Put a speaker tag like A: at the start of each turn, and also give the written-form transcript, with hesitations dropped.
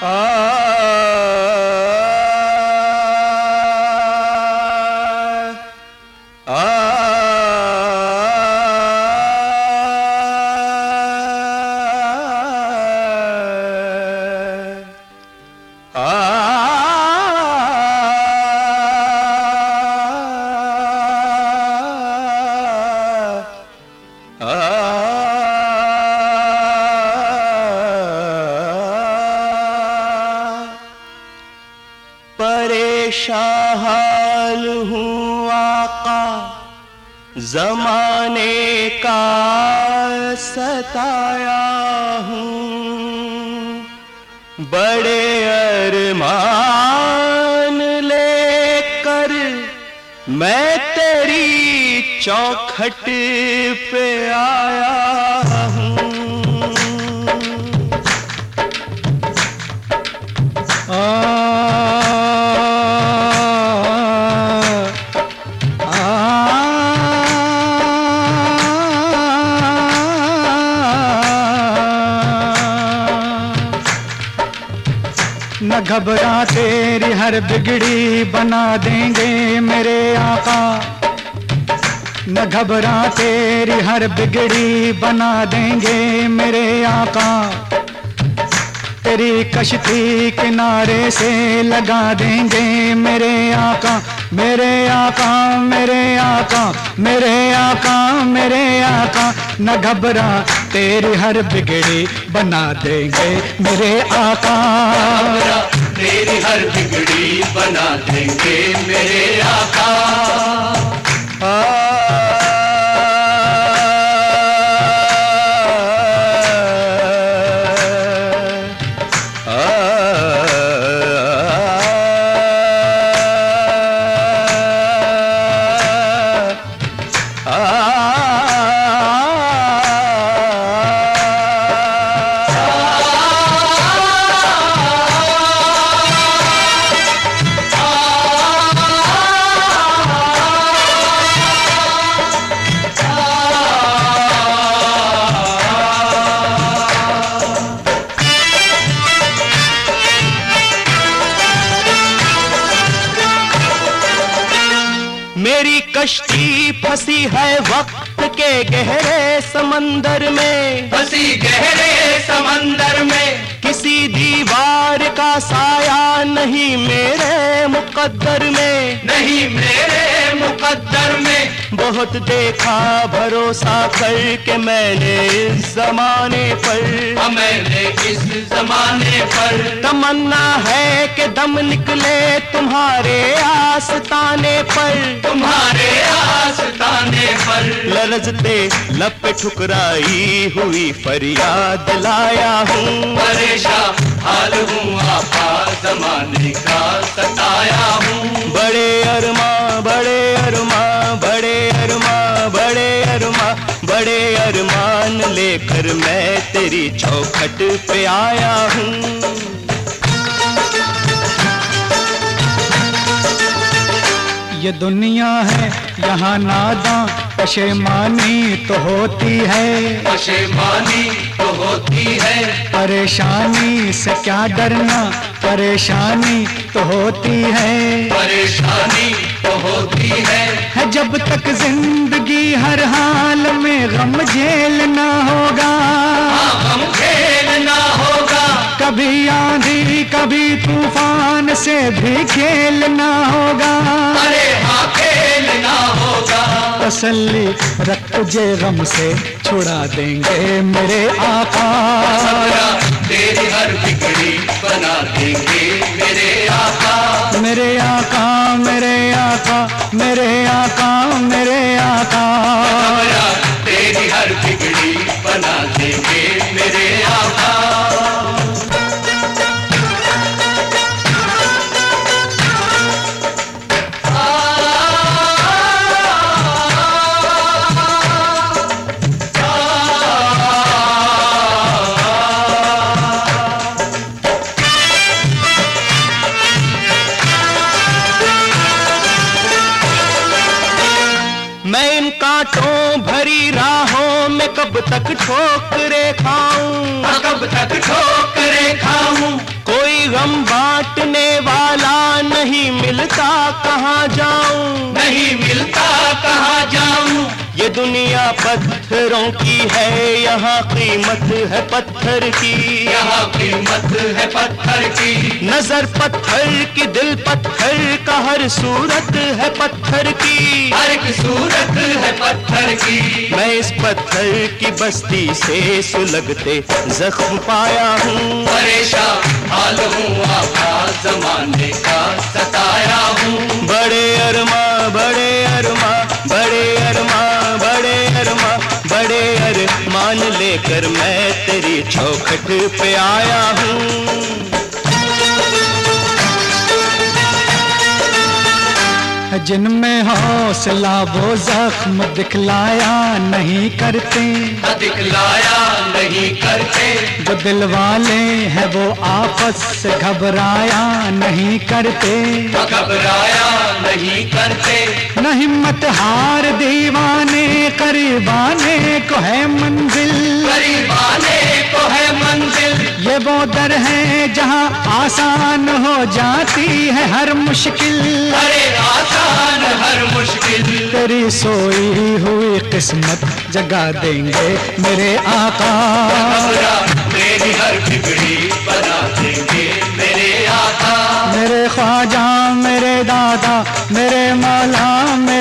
A: परेशान हाल हूँ आका ज़माने का सताया हूँ, बड़े अरमान लेकर मैं तेरी चौखट पे आया हूँ।
B: न घबरा तेरी हर बिगड़ी बना देंगे मेरे आका, न घबरा तेरी हर बिगड़ी बना देंगे मेरे आका, तेरी कश्ती किनारे से लगा देंगे मेरे आका, मेरे आका, मेरे आका, मेरे आका, मेरे आका, न घबरा तेरी हर बिगड़ी बना देंगे मेरे आका,
C: तेरी हर बिगड़ी बना देंगे मेरे आका।
A: मेरी कश्ती फंसी है वक्त के गहरे समंदर में,
C: फंसी गहरे समंदर में,
A: किसी दीवार का साया नहीं मेरे मुकद्दर में,
C: नहीं मेरे मुकद्दर में।
A: बहुत देखा भरोसा करके मैंने इस जमाने पर,
C: मैंने इस जमाने पर,
A: तमन्ना है कि दम निकले तुम्हारे आस्ताने पर,
C: तुम्हारे आस्ताने पर।
A: लरजते लब पे ठुकराई हुई फरियाद लाया हूँ,
C: परेशान हाल हूँ आपा जमाने का सताया हूँ।
A: बड़े अरमां, बड़े अरमां, बड़े अरमां, बड़े अरमां, बड़े अरमान लेकर मैं तेरी चौखट पे आया हूँ।
B: ये दुनिया है यहाँ नादां पशेमानी तो होती है,
C: पशेमानी तो होती है,
B: परेशानी से क्या डरना परेशानी तो होती है,
C: परेशानी तो होती है।
B: जब तक जिंदगी हर हाल में गम झेलना होगा,
C: हम खेलना होगा,
B: कभी आंधी कभी तूफान से भी खेलना होगा,
C: अरे हाँ खेलना होगा।
B: तसल्ली रख तुझे गम से छुड़ा देंगे मेरे आका,
C: तेरी हर बिगड़ी बना देंगे मेरे आका,
B: मेरे आका, मेरे आका, मेरे आका, मेरे आका,
C: तेरी हर बिगड़ी बना देंगे मेरे आका।
A: मैं इन कांटों भरी राहों में कब तक ठोकरे खाऊं,
C: कब तक ठोकरे खाऊं,
A: कोई काटने वाला नहीं मिलता, कहाँ जाऊं
C: नहीं मिलता कहाँ जाऊं।
A: ये दुनिया पत्थरों की है, यहाँ कीमत है पत्थर की,
C: यहाँ कीमत है पत्थर की।
A: नजर पत्थर की, दिल पत्थर का, हर सूरत है पत्थर की,
C: हर एक सूरत है पत्थर की।
A: मैं इस पत्थर की बस्ती से सुलगते जख्म पाया हूँ।
C: परेशान हाल हूँ आका, जमाने का सताया हूँ।
A: बड़े अरमा बड़े अरमा, बड़े अरमा बड़े अरमा, बड़े अरमान लेकर मैं तेरी चौखट पे आया हूँ।
B: जिनमें हौसला वो जख्म दिखलाया नहीं करते,
C: दिखलाया नहीं करते।
B: जो दिल वाले हैं वो आपस से घबराया नहीं करते,
C: घबराया नहीं करते।
B: न हिम्मत हार दीवाने, करीबाने को है मंजिल,
C: करीबाने को है मंजिल।
B: ये वो दर है जहाँ आसान हो जाती है हर मुश्किल,
C: अरे आसान हर मुश्किल।
B: तेरी सोई हुई किस्मत जगा देंगे मेरे आका,
C: घबरा तेरी हर बिगड़ी बना देंगे मेरे आका।
B: मेरे ख्वाजा मेरे दादा मेरे मौला